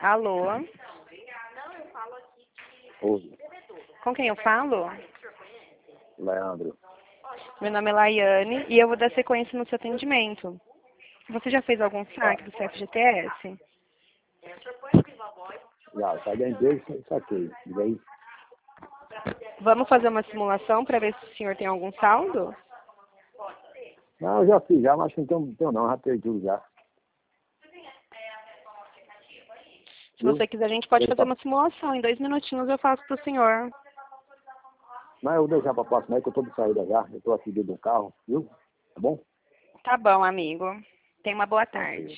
Alô? Oi, Com quem eu falo? Leandro. Meu nome é Laiane e eu vou dar sequência no seu atendimento. Você já fez algum Tá. saque do CFGTS? Já, sai da empresa e saquei. E aí? Vamos fazer uma simulação para ver se o senhor tem algum saldo? Não, eu já fiz já, mas não tenho não, já perdi tudo já. Se você quiser, a gente pode fazer uma simulação. Em 2 minutinhos eu faço para o senhor. Mas eu vou deixar para próxima aí que eu tô de saída já. Eu tô aqui dentro do carro, viu? Tá bom? Tá bom, amigo. Tenha uma boa tarde.